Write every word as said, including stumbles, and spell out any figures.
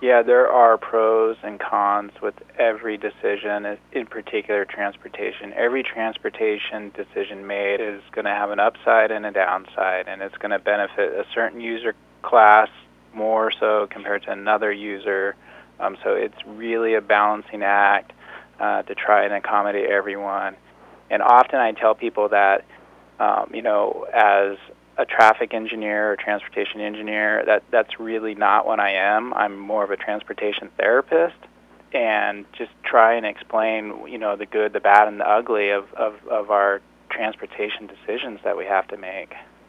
Yeah, there are pros and cons with every decision, in particular transportation. Every transportation decision made is going to have an upside and a downside, and it's going to benefit a certain user class more so compared to another user. Um, so it's really a balancing act uh, to try and accommodate everyone. And often I tell people that, um, you know, as a traffic engineer or transportation engineer, that that's really not what I am. I'm more of a transportation therapist, and just try and explain, you know, the good, the bad, and the ugly of, of, of our transportation decisions that we have to make.